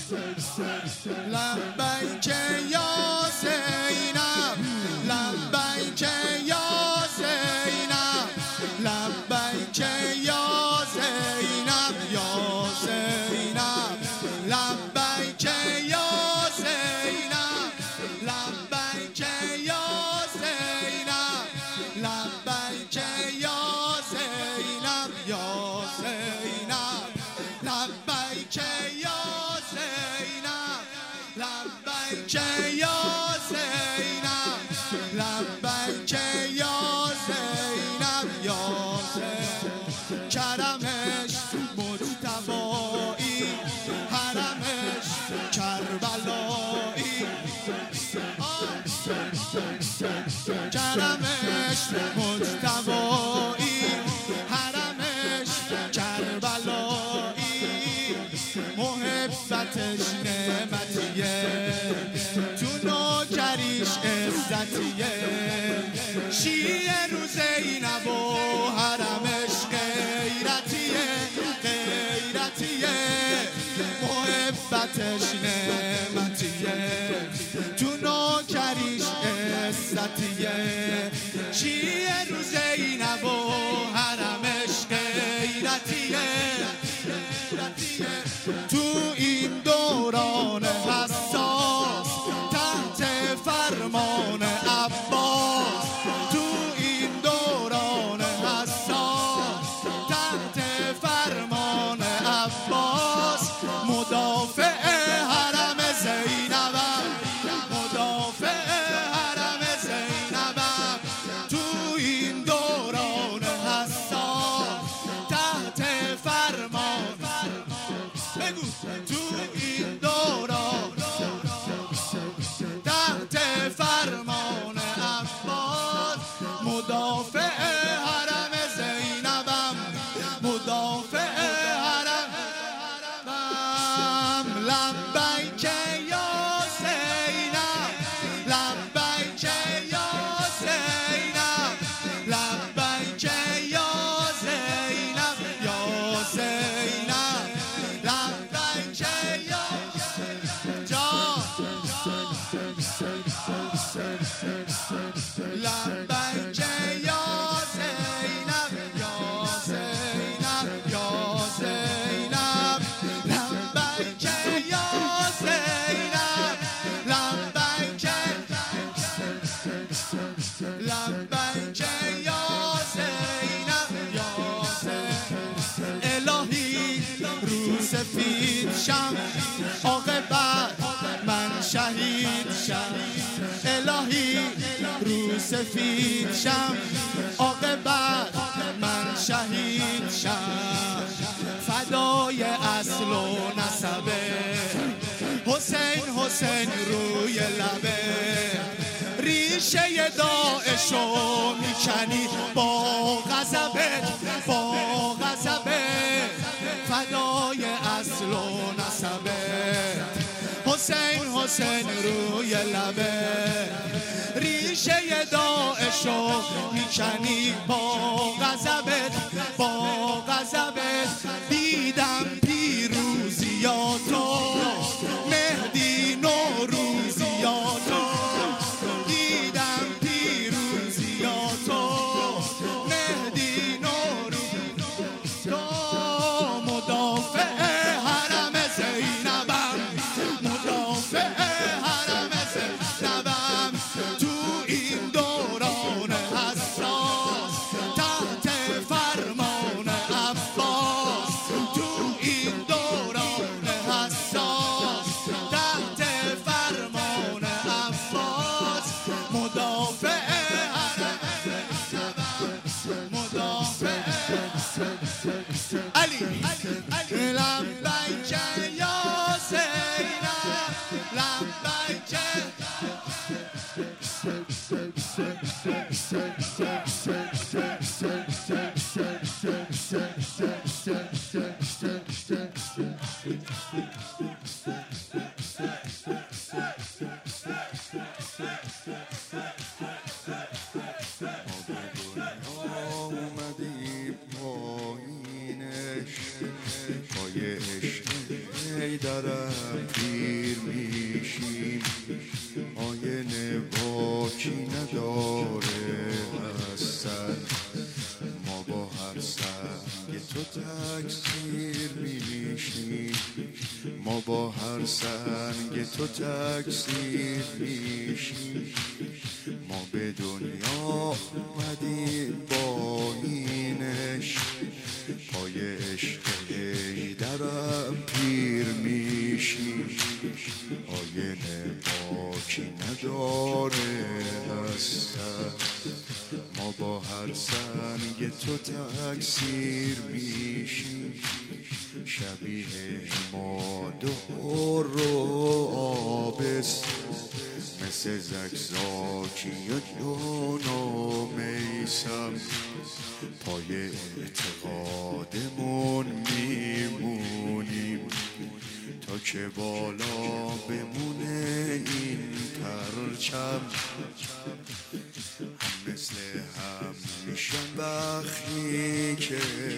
لبیک یا زینب لبیک یا زینب لبیک یا زینب یا زینب لبیک یا زینب لبیک یا زینب لبیک یا زینب یا زینب لبیک یا زینب لبیک یا زینب لبیک یا زینب یا زینب کرمش مجتبایی حرمش کربلایی کرمش مجتبایی حرمش کربلایی محبتش نعمتیه تو نوکریش عزتیه شیعه رو زینب و حرمش غیرتیه غیرتیه محبتش نعمتیه تو نوکریش عزتیه شیعه رو زینب و حرمش غیرتیه تو این دوران حساس تحت فرمان عباس تو این دوران حساس تحت فرمان عباس مدافع حرم زینبم مدافع حرم زینبم تو این دوران حساس تحت فرمان بگو تو این دوران تحت فرمان عباس مدافع حرم زینبم مدافع حرمم لبیک یا زینب لبیک یا زینب لبیک یا زینب یا زینب لبیک یا جان لبیک یا زینب یا زینب یا زینب لبیک یا زینب لبیک لبیک یا زینب یا زینب الهی رو سفید شم عاقبت من شهید شم الهی رو سفید شم عاقبت من شهید شم فدای اصل و نسبه حسین حسین روی لبه ریشه داعشو میکنی با غضبت با غضبت فدای اصل و نسبه حسین حسین روی لبه ریشه داعشو میکنی با غضبت با غضبت دیدم پیروزیاتو مهدی نوروزیاتو دیدم پیروزیاتو مهدی نوروزیاتو مدافع حرم زینبم مدافع حرم زینبم تو این دوران حساس تحت فرمان عباس تو این دوران حساس تحت فرمان عباس مدافع حرم زینبم مدافع علی لبیک یا زینب لبیک درم ما با هر سنگ تو تکثیر میشیم. ما به دنیا اومدیم با این عشق، پای عشق درم پیر میشیم. آینه باکی نداره هستن، ما با هر سنگ تو تکثیر میشیم. شبیه ماد و آبست، مثل زکزاکی و جون و میسم. پای اعتقادمون میمونیم تا که بالا بمونه این پرچم. هم مثل هم میشن وقتی که،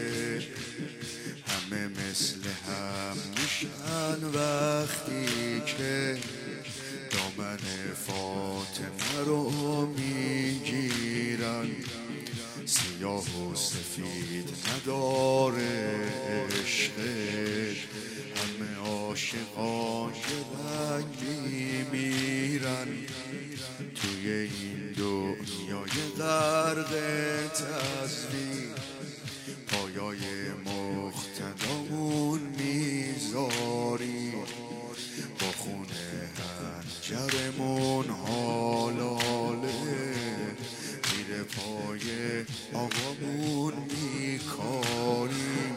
همه مثل هم میشن وقتی که دامن فاطمه رو میگیرن. سیاه و سفید نداره عشق، همه عاشقان رنگ میمیرن. توی این دنیای غرق تصویر، پایای مقتدامون میذاریم. با خون هنجرمون حالاله، زیر پای آقامون میکاریم.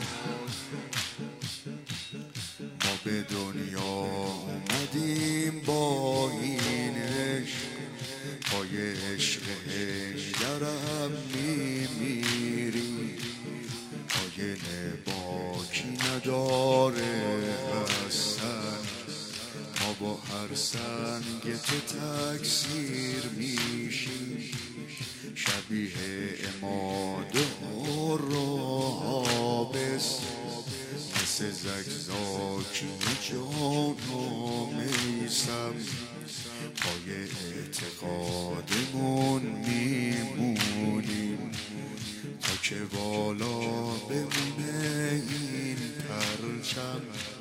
ما به دنیا اومدیم با این عشق، پای عشق درم میمیریم. آینه باکی نداره هستن، ما با هر سنگ تو تکثیر میشیم. شبیه اماد و رابست، مثل زکزاکی جان و میسم. پای اعتقادمون میمونیم تا که بالا بمونه این پرچم.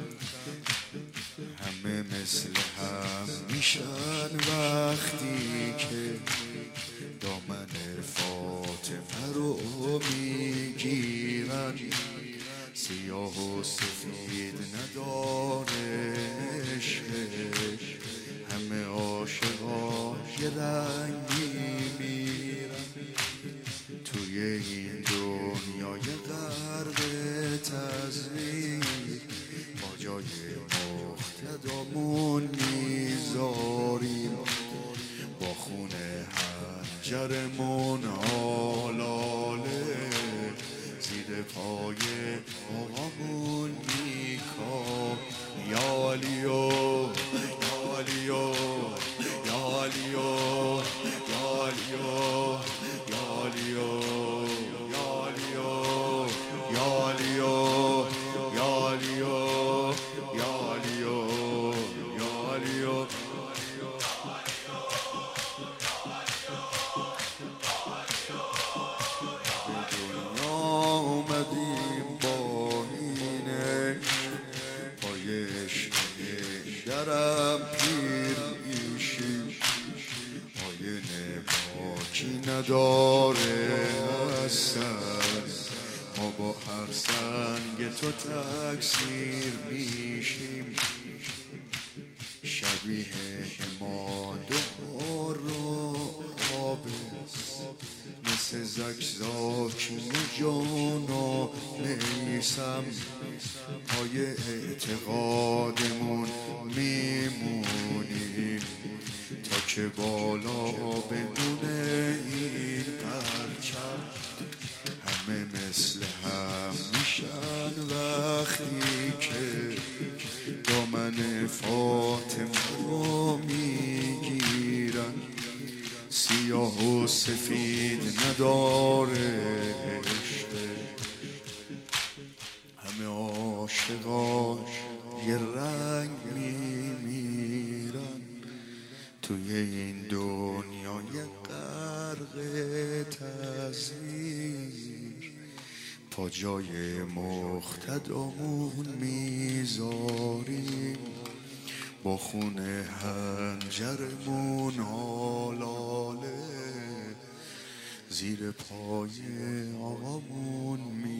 همه مثل هم میشن وقتی که دامن فاطمه رو میگیرن. سیاه و سفید نداره عشق، همه عاشقان یه رنگی میمیرن. توی این دنیای غرق تزویر، با جای مقتدامون میذاریم. با خون هنجرمون حالاله، زیر پای آقامون میکار. یا علیو یا علیو یا علیو یا علیو یا علیو یا علیو یا علیو یا علیو یا علیو یا علیو. به دنیا اومدیم با این عشق، پای عشق درم پیر میشیم. آینه باکی نداره هستن، ما با هر سنگ تو تکثیر میشیم. شبیه اماد و رابست، مثل زکزاکی جان و میسم. پای اعتقادمون میمونیم تا که بالا بمونه این پرچم. همه مثل هم میشن وقتی که دامن فاطمه رو میگیرن. سیاه و سفید نداره عشق، همه عاشقاش یه رنگ میمیرن. توی این دنیای غرق تصویر، پا جای مقتدامون میذاریم. با خون هنجرمون آلاله زیر پای آقامون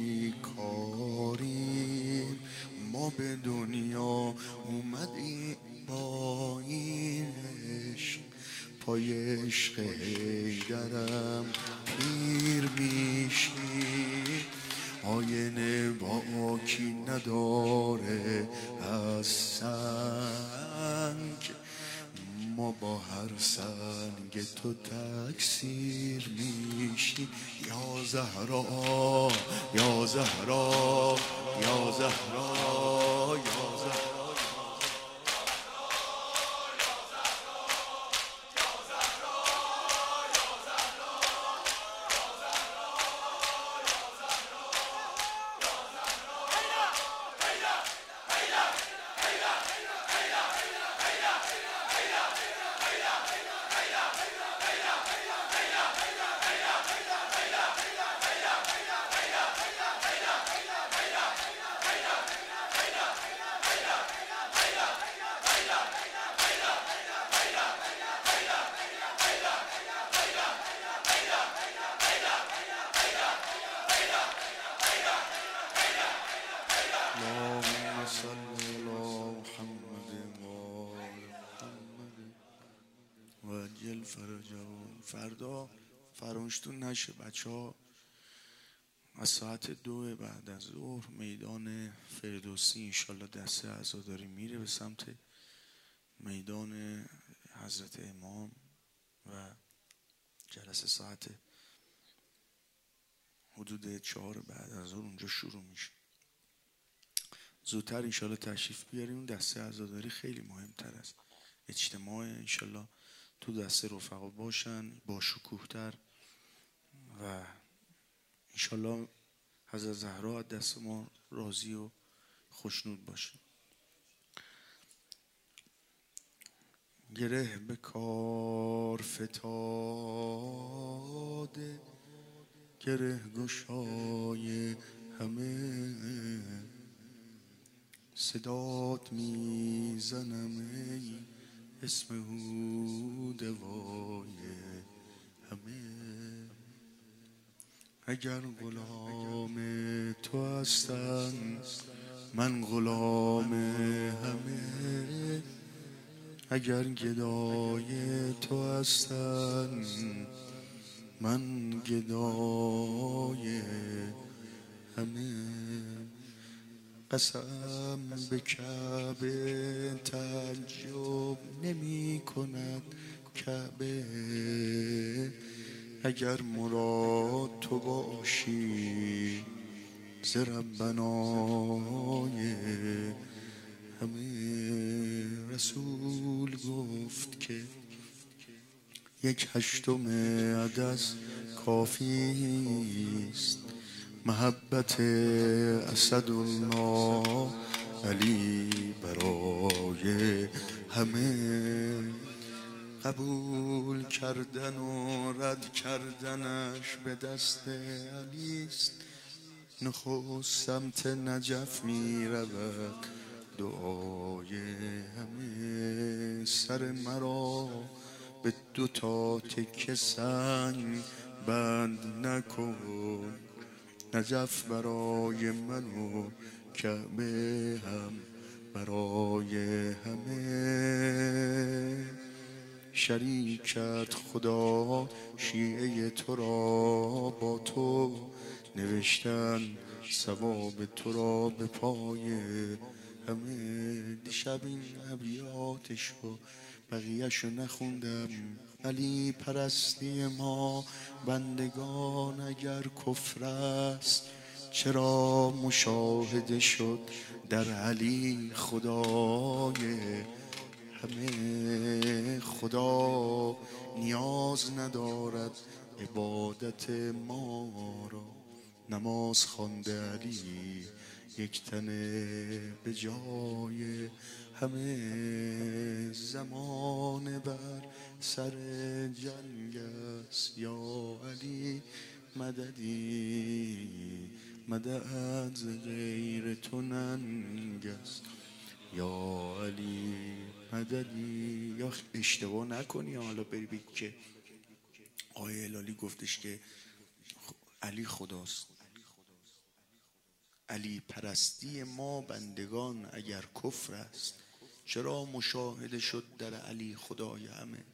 میکاریم. ما به دنیا اومدیم با این عشق، پای عشق حیدرم پیر میشیم. آینه باکی نداره از سنگ، ما با هر سنگ تو تکثیر میشی. یا زهرا یا زهرا یا زهرا یا زهرا اللهم صل علی محمد و آل محمد و عجل فرجهم. فردا فراموشتون نشه بچه ها، از ساعت 2 بعد از ظهر میدان فردوسی انشالله دسته عزاداری میره به سمت میدان حضرت امام و جلسه ساعت حدود 4 بعد از ظهر اونجا شروع میشه. زودتر انشالله تشریف بیاریم. اون دسته عزاداری خیلی مهمتر است. اجتماع انشالله تو دسته رفقا باشن با شکوهتر و انشالله حضرت زهرا از دست ما راضی و خوشنود باشه. گره به کار فتاده، گره گشای همه، صدات میزنم ای اسم او دوای همه. اگر غلام تو هستم من غلام همه، اگر گدای تو هستم من گدای همه. قسم به کعبه تعجب نمی کند کعبه، اگر مراد تو باشی ز ربنای همه. رسول گفت که 1/8 عدس کافی است، محبت اسدالله علی برای همه. قبول کردن و رد کردنش به دست علی است، نخست سمت نجف می رود دعای همه. سر مرا به 2 تکه سنگ بند نکن، نجف برای من و کعبه هم برای همه. شریکت خدا شیعه تو را با تو نوشتن، ثواب تو را به پای همه. دیشب این ابیاتشو بقیهشو نخوندم. علی پرستی ما بندگان اگر کفر است، چرا مشاهده شد در علی خدای همه. خدا نیاز ندارد عبادت ما را، نماز خوانده علی یک تنه به جای همه. زمان بر سر جنگ است یا علی مددی، مدد ز غیر تو ننگ است یا علی مددی. یا اشتباه نکنی حالا بری بگی که آیه هلالی گفتش که علی خداست. علی پرستی ما بندگان اگر کفر است، چرا مشاهده شد در علی خدای همه.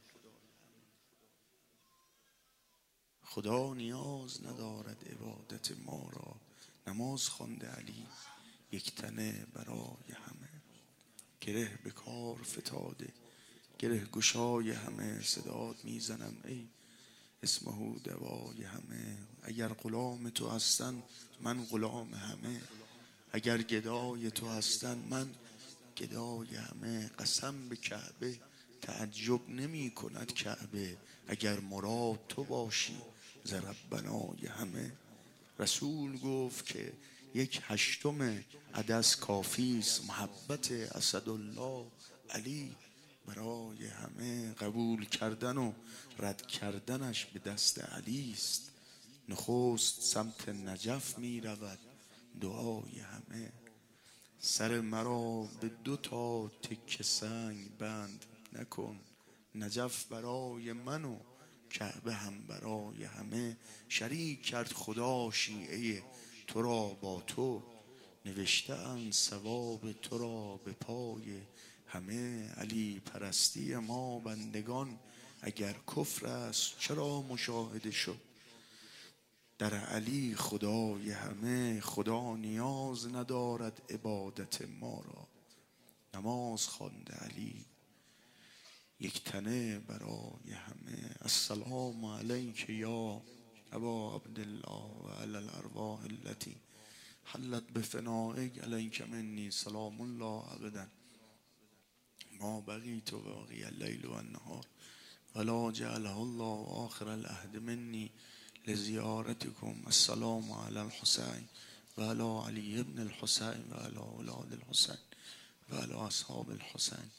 خدا نیاز ندارد عبادت ما را، نماز خوانده علی یک تنه برای همه. گره به کار فتاده گره گشای همه، صدات میزنم ای اسمه دوای همه. اگر غلام تو هستن من غلام همه، اگر گدای تو هستن من گدای همه. قسم به کعبه تعجب نمی کند کعبه، اگر مراد تو باشی ز ربنای همه. رسول گفت که 1/8 عدس کافیست، محبت اسدالله علی برای همه. قبول کردن و رد کردنش به دست علی است، نخست سمت نجف می رود دعای همه. سر مرا به 2 تکه سنگ بند نکن، نجف برای من و کعبه هم برای همه. شریک کرد خدا شیعه تو را با تو، نوشته اند ثواب تو را به پای همه. علی پرستی ما بندگان اگر کفر است، چرا مشاهده شد در علی خدای همه. خدا نیاز ندارد عبادت ما را، نماز خوانده علی یک تنه برای همه. السلام علیک یا ابا عبدالله و علی الارواح التي حلت بفنائک، علیک منی سلام الله ابدا ما بقیت و باقی اللیل و النهار، ولا جعله الله آخر العهد منی لزیارتکم. السلام علی الحسین و علی علی ابن الحسین و علی اولاد الحسین و علی اصحاب الحسین.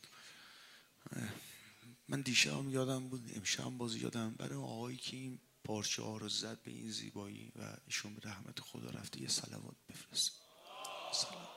من دیشب یادم بود، امشب باز یادم، برای آقایی که این پارچه ها رو زد به این زیبایی و ایشون به رحمت خدا رفته، یه صلوات بفرست. سلام.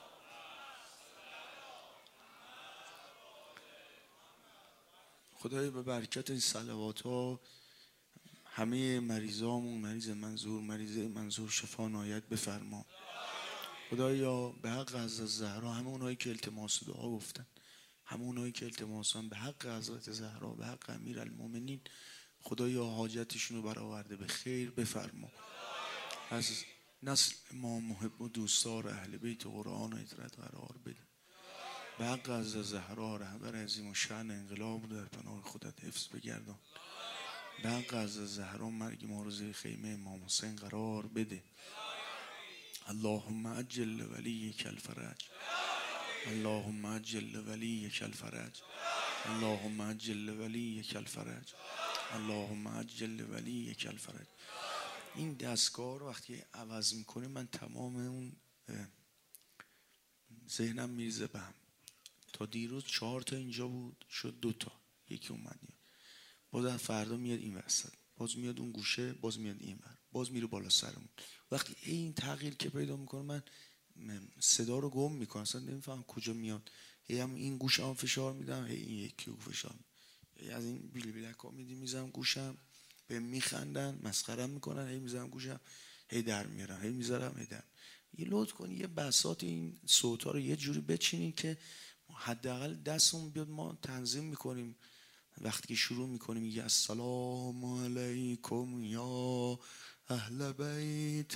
خدای به برکت این صلوات ها همه مریضامون، مریض منظور شفا عنایت بفرما. خدایا به حق حضرت زهرا، همه اونایی که التماس دعا گفتن، همه اونایی که التماسان به حق حضرت زهرا، به حق امیرالمومنین، خدایا حاجتشون رو برآورده به خیر بفرما. از نسل ما محب و دوستدار اهل بیت قرآن و اطرت قرار بده. به حق حضرت زهرا رهبر عظیم و شأن انقلاب رو در پناه خودت حفظ بگردان. به حق حضرت زهرا مرگ ما رو زیر خیمه امام حسین قرار بده. اللهم عجل لولیک الفرج، اللهم عجل لولیک الفرج، اللهم عجل لولیک الفرج، اللهم عجل لولیک الفرج. این دستگاه رو وقتی عوض میکنه من تمام اون ذهنم میریزه به هم. تا دیروز 4 تا اینجا بود، شد 2 تا، یکی اومد باز فردا میاد این وسط، باز میاد اون گوشه، باز میاد این ور، باز میره بالا سرمون. وقتی این تغییر که پیدا میکنه من صدا رو گم میکنم، اصلا نمیفهم کجا میاد. هم این گوشم فشار میدم، این یکی رو فشار میدم، از این بیل بیلک ها میزنم گوشم، به میخندن مسخرم میکنن، میزنم گوشم، در میارم، میذارم، در. یه لطف کنی یه بساط این صوت ها رو یه جوری بچینین که حداقل دستمون بیاد، ما تنظیم میکنیم وقتی که شروع میکنیم میگه السلام علیکم یا اهل بیت،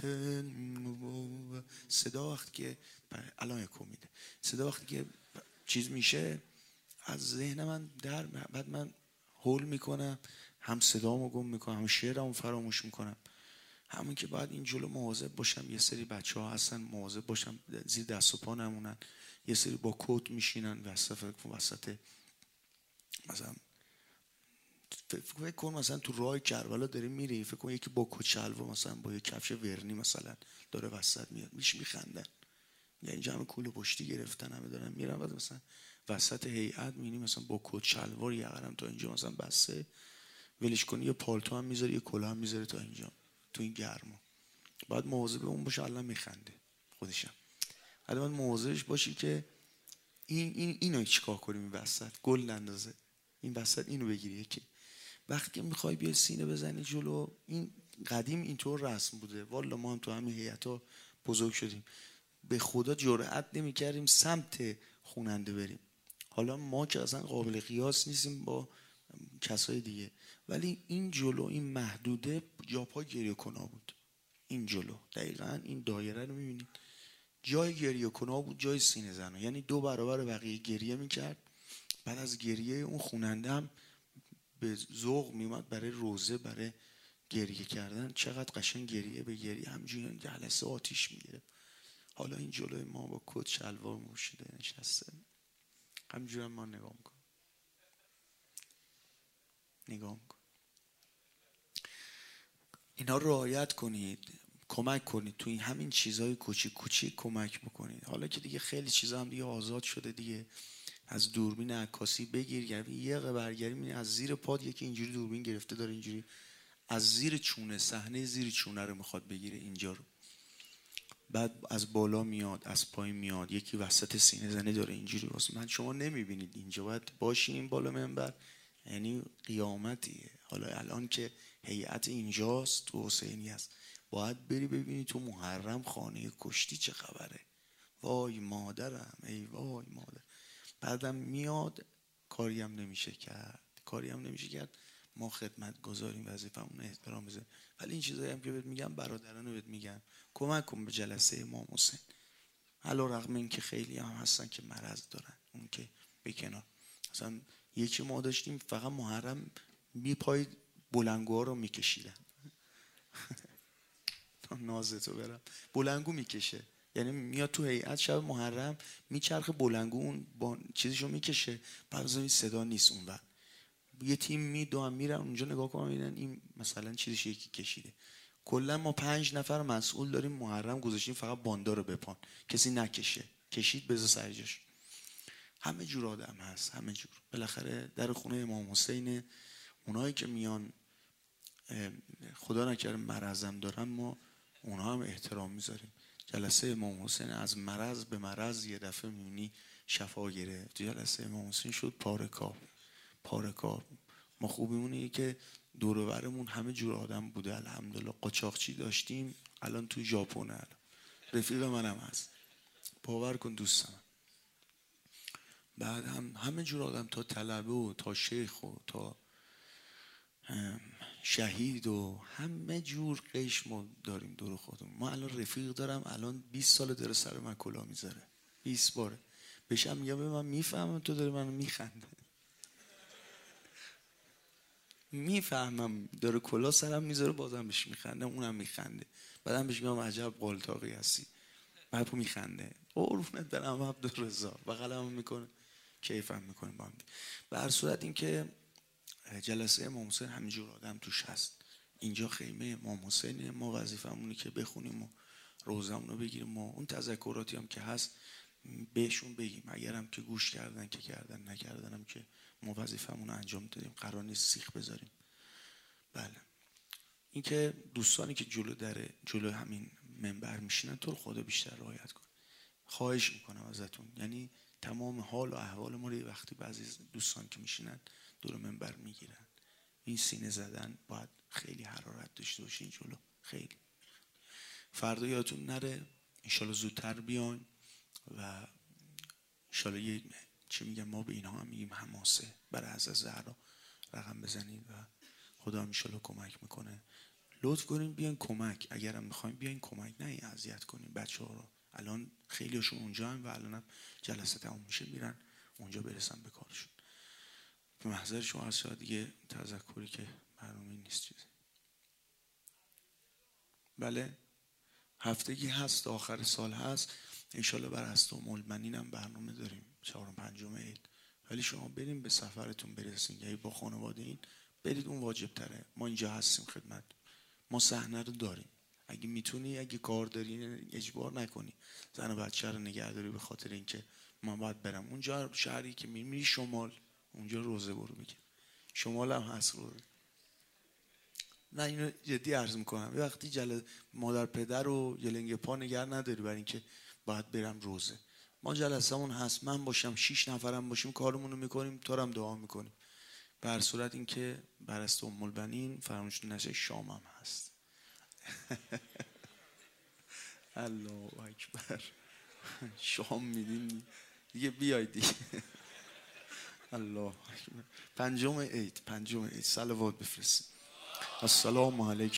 صدا وقتی که الان یکو میده، صدا وقتی که چیز میشه از ذهن من در، بعد من هول میکنم، هم صدامو گم میکنم، هم شعرمو فراموش میکنم. همون که بعد این جلو مواظب باشم، یه سری بچه ها هستن مواظب باشم زیر دست و پا نمونن، یه سری با کت میشینن وسط مثلا فکر کن مثلا تو راه کربلا داره میره، فکر کن یکی با کچلوا مثلا با یه کفش ورنی مثلا داره وسط میاد، میخندن، یعنی جمع کوله پشتی گرفتن، همه دارن میرن، بعد مثلا وسط هیئت میبینی مثلا با کچلوار یقرم تا اینجا مثلا بسته، ولش کنی یه پالتو هم میذاره، یه کلاه هم میذاره تا اینجا تو این گرما. بعد مواظب اون باشه، الان میخنده خودشم. الان مواظبش باشی که اینو چیکار کنیم؟ این وسط گل اندازه این وسط اینو بگیری. یکی وقتی میخوای بیای سینه بزنی جلو، این قدیم اینطور رسم بوده. والا ما هم تو همین هیئتا بزرگ شدیم، به خدا جرئت نمی‌کردیم سمت خوننده بریم. حالا ما که اصلا قابل قیاس نیستیم با کسای دیگه، ولی این جلو، این محدوده جاپای گریه کنا بود. این جلو دقیقاً این دایره رو می‌بینید، جای گریه کنا بود، جای سینه زنا. یعنی 2 برابر بقیه گریه میکرد. بعد از گریه اون خوننده هم به ذوق میومد برای روزه، برای گریه کردن. چقدر قشنگ گریه به گریه همجوری جلسه آتیش میگیره. حالا این جلوی ما با کت شلوار پوشیده نشسته، همجوری ما نگاه میکن. اینا رعایت کنید، کمک کنید تو این همین چیزای کوچیک کوچیک کمک بکنید. حالا که دیگه خیلی چیزا هم دیگه آزاد شده دیگه، از دوربین عکاسی بگیر، یه برگری می‌بینی از زیر پاد یکی اینجوری دوربین گرفته داره اینجوری از زیر چونه، صحنه زیر چونه رو میخواد بگیره اینجا رو، بعد از بالا میاد از پایین میاد، یکی وسط سینه زنی داره اینجوری. واسه من شما نمیبینید اینجا باید باشین بالا منبر، یعنی قیامتیه. حالا الان که هیئت اینجاست تو حسینی هست، باید بری ببینی تو محرم خانه کشتی چه خبره. وای مادرم، ای وای مادر. بعدم میاد کاری هم نمیشه کرد. ما خدمت گذاریم، وظیفمون احترام بذاریم. ولی این چیزایی هم که بهت میگم برادرانو بهت میگم، کمک کن به جلسه امام حسین. علیرغم این که خیلی هم هستن که مرض دارن، اون که به کنار. مثلا یکی ما داشتیم فقط محرم پای بلنگوها رو میکشیدن. نازتو برم، بلنگو میکشه. یعنی میاد تو هیئت شب محرم میچرخه بلنگو، اون با چیزشو میکشه، بعد این صدا نیست اون وقت. یه تیم میرن اونجا نگاه کنن ببینن این مثلا چیزش یکی کشیده. کلا ما 5 نفر مسئول داریم محرم گذاشتیم فقط باندا رو بپان، کسی نکشه، کشید بذار سر جاش. همه جور آدم هست، همه جور. بالاخره در خونه امام حسین، اونایی که میان خدا نکرده مرضم دارن، ما اونها هم احترام میذاریم. جلسه امام حسین از مرض به مرض یه دفعه میبینی شفا گرفت. جلسه امام حسین شد پاره کار. ما خوبیمونه که دور و برمون همه جور آدم بوده الحمدلله. قاچاقچی داشتیم، الان تو ژاپن الان رفیق منم هست، باور کن دوستم. بعد همه جور آدم، تا طلبه و تا شیخ و تا شهید و همه جور قش ما داریم دور خودمون. ما الان رفیق دارم الان 20 سال داره سر من کلاه میذاره، 20 باره بشم میگم به من میفهمم تو داره منو میخنده، میفهمم داره کلاه سرم میذاره بازم بهش میخنده، اونم میخنده. بعدم بهش میگم عجب قالتاقی هستی، بعد میخنده. قربونت برم عبدالرضا، بغلم میکنه، کیفم میکنه با هم. به هر صورت این که جلسه امام حسین همینجور آدم توش هست. اینجا خیمه امام حسینه، ما وظیفمونه که بخونیم و روزمون رو بگیریم و اون تذکراتی هم که هست بهشون بگیم. اگرم که گوش کردن که کردن، نکردنم که ما وظیفمون رو انجام دادیم، قرار نیست سیخ بذاریم. بله، این که دوستانی که جلو همین منبر میشینن تو خدا بیشتر رعایت کن، خواهش میکنم ازتون. یعنی تمام حال و احوال ما رو وقتی بعضی دوستان که میشینن دور منبر میگیرن، این سینه زدن باید خیلی حرارت داشته باشین جلو. خیلی فردا یادتون نره، انشالله زودتر بیاین و انشالله یک چی میگم، ما به اینها هم میگیم حماسه برای حضرت زهرا رقم بزنید و خدا هم انشالله کمک میکنه. لطف کنین بیاین کمک، اگرم میخواین بیاین کمک، نه این اذیت کنین بچه ها رو. الان خیلی هاشون اونجا هم و الان هم جلسه تموم میشه میرن اونجا برسن به کارشون. به محضر شما از شاید دیگه تذکری که برنامه نیست چیزی. بله هفتگی هست، آخر سال هست انشالله. بر هستم المنین هم برنامه داریم 4-5 عید. ولی شما بریم به سفرتون برسین، یعنی با خانواده این برید، اون واجب تره. ما اینجا هستیم خدمت، ما صحنه رو داریم. اگه میتونی، اگه کار داری اجبار نکنی زن و بچه رو نگهداری به خاطر اینکه من باید برم اونجا. شهری که میری شمال، اونجا روزه برو بگیر. شمال هم هست روزه. نه اینو جدی عرض میکنم، وقتی مادر پدر رو یه لنگ پا نگه نداری برای اینکه باید برم روزه. ما جلسمون هست، من باشم 6 نفرم باشیم کارمون رو میکنیم، تو هم دعا میکنیم. به هر صورت این که برست ام البنین فراموش نشه شام هم هست. الله اکبر. شام میدین دیگه، بیاید دیگه. الله اکبر. پنجم عید صلوات بفرستید. السلام علیکم.